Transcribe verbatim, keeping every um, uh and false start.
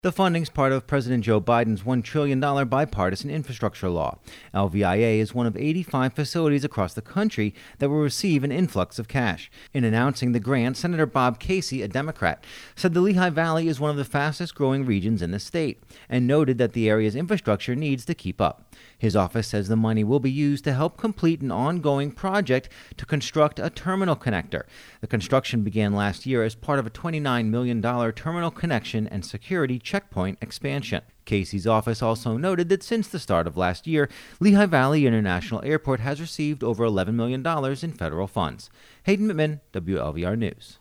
The funding's part of President Joe Biden's one trillion dollars bipartisan infrastructure law. L V I A is one of eighty-five facilities across the country that will receive an influx of cash. In announcing the grant, Senator Bob Casey, a Democrat, said the Lehigh Valley is one of the fastest-growing regions in the state and noted that the area's infrastructure needs to keep up. His office says the money will be used to help complete an ongoing project to construct a terminal connector. The construction began last year as part of a twenty-nine million dollars terminal connection and security checkpoint expansion. Casey's office also noted that since the start of last year, Lehigh Valley International Airport has received over eleven million dollars in federal funds. Hayden McMinn, W L V R News.